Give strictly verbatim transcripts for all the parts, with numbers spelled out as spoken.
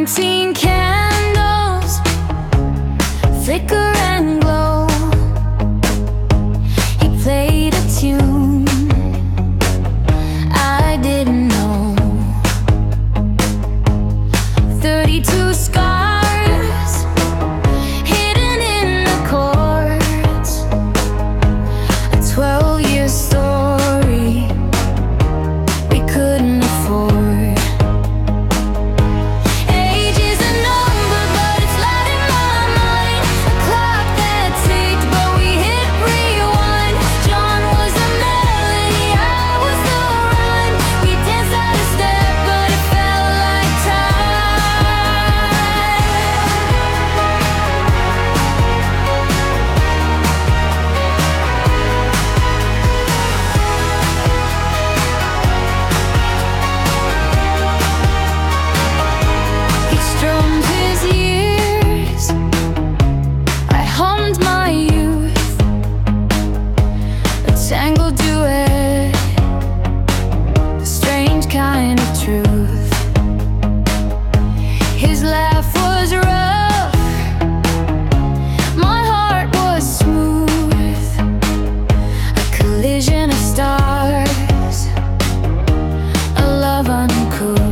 Nineteen candles flicker and glow. He played a tune I didn't know. Thirty-two scars hidden in the chords. A twelve-year story we couldn't afford. Tangled duet, a strange kind of truth. His laugh was rough, my heart was smooth. A collision of stars, a love uncouth.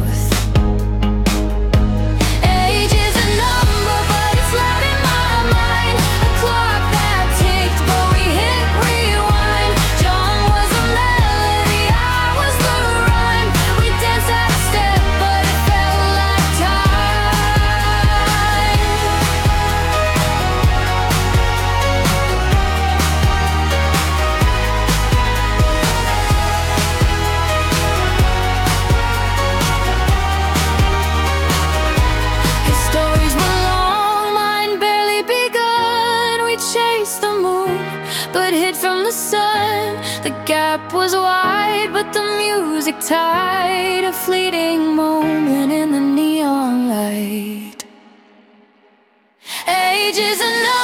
But hid from the sun. The gap was wide, but the music tied. A fleeting moment in the neon light. Age is enough.